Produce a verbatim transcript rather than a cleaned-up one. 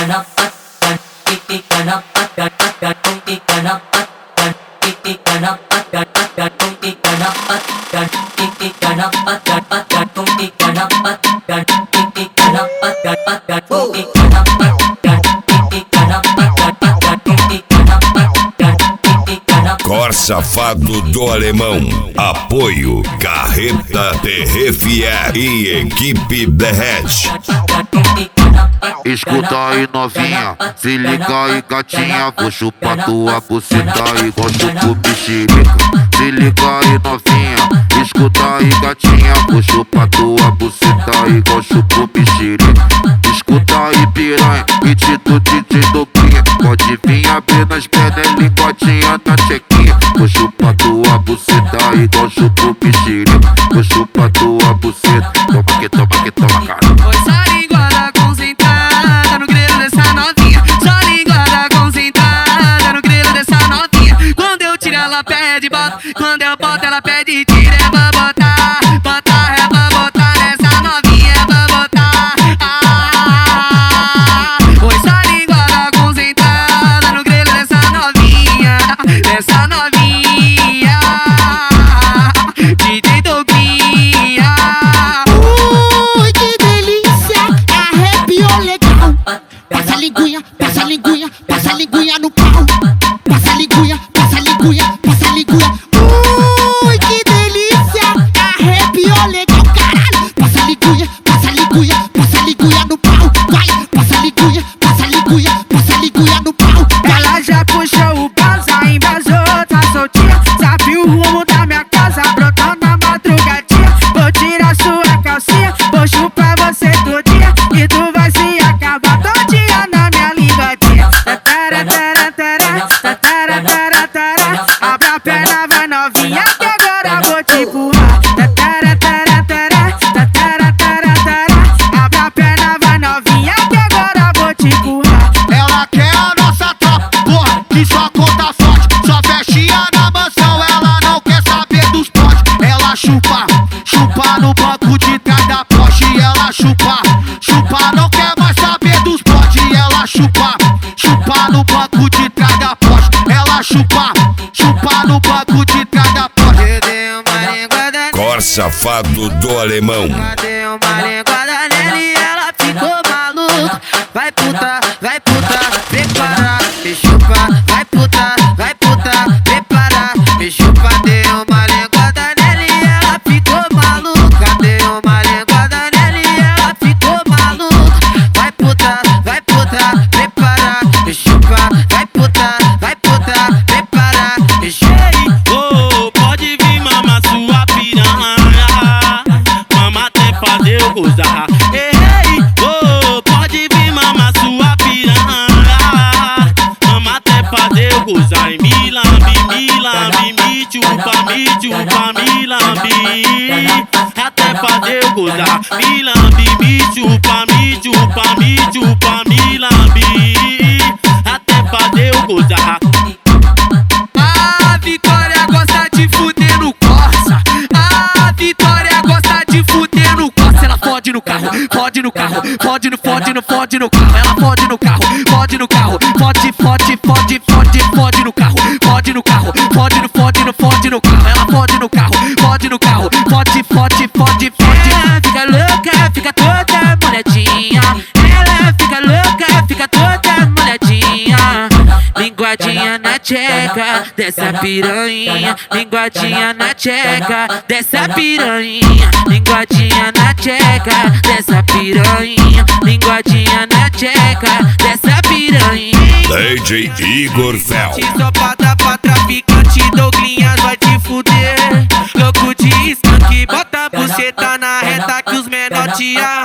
Cor Safado do Alemão. Apoio Carreta T R F E e Equipe Derrete. Escuta aí novinha, se liga aí gatinha, vou chupar tua buceta igual chupo bexerica. Se liga aí novinha, escuta aí gatinha, vou chupar tua buceta igual chupo bexerica. Escuta aí piranha, hit do D J Doguinha, pode vir abrir nas pernas, linguadinha na chequinha. Vou chupar tua buceta igual chupo bexerica. Vou chupar tua buceta, toma que toma que toma cara. Essa linguada concentrada no grelo dessa novinha. Só linguada concentrada no grelo dessa novinha. Quando eu tiro ela pede bota, quando eu boto ela pede tira. É pra botar, botar, é pra botar nessa novinha, é pra botar. Ah, oi, só linguada concentrada no grelo dessa novinha, dessa novinha, D J Doguinha. Ui, que delícia, arrepiou legal. Passa a linguinha, passa a linguinha, passa a linguinha no pau. Passa a linguinha, passa a linguinha, passa a linguinha. Ui, que delícia, arrepiou legal, caralho. Passa a linguinha, passa a linguinha, passa a linguinha no pau. Vai, passa a linguinha, passa a linguinha, passa a linguinha no pau. Ela já puxou o baza, invasou, tá soltinha. Sabe o rumo da minha casa, brotou na madrugadinha. Vou tirar sua calcinha, vou chupar você todinha. E tu vai se acabar todinha na minha linguadinha. Tatara, tara, tara, tatara, tara, tara. Abre a perna, vai novinha, que agora vou te empurrar. Tatara, tara, tara, tatara, tara, tara. Abre a perna, vai novinha, que agora vou te empurrar. Ela quer a nossa tropa, porra, que só conta forte. Só festinha na mansão, ela não quer saber dos potes. Ela chupa, chupa no banco de trás da Porsche. Ela chupa, chupa, não quer mais saber dos potes. Ela chupa, chupa no banco de trás da Porsche. Ela chupa, chupa no banco de trás da Porsche. Eu dei uma linguada Cor Safado do Alemão. dei uma linguada nela e ela ficou maluca. Vai puta, vai puta, prepara, me chupa. Vai puta, vai puta, prepara, me chupa. Dei uma linguada nela e ela ficou maluca. Dei uma linguada nela e ela ficou maluca. Vai puta, vai puta, prepara, me chupa. Vai puta, vai puta, prepara, me chupa. Oh, pode vir mamar sua piranha, mama até fazer eu gozar. Ei, oh, pode vir mamar sua piranha, mama até fazer eu gozar. E me lambe, me lambe, me chupa, me chupa, me lambe, até fazer eu gozar. Me lambe, me chupa, me chupa, me chupa, me lambe, até fazer eu gozar. A Vitória gosta de fuder no Corsa. A Vitória gosta de fuder no Corsa. Ela fode no carro, fode no carro, fode no, fode no, fode no carro. Ela fode no carro, fode no carro, fode, fode, fode, fode, fode no carro, fode no carro, fode no, fode no, fode no carro. Ela fode no carro, fode no carro, fode, fode, fode, fode. Ela fica louca, fica toda molhadinha. Ela fica louca, fica toda molhadinha. Linguadinha na tcheca dessa piranha, linguadinha na tcheca dessa piranha, linguadinha na tcheca dessa piranha, linguadinha na tcheca dessa piranha. D J Igor Fel. Só pata pra traficante, Douglinhas vai te fuder. Louco de skunk, bota a buceta na reta que os menor te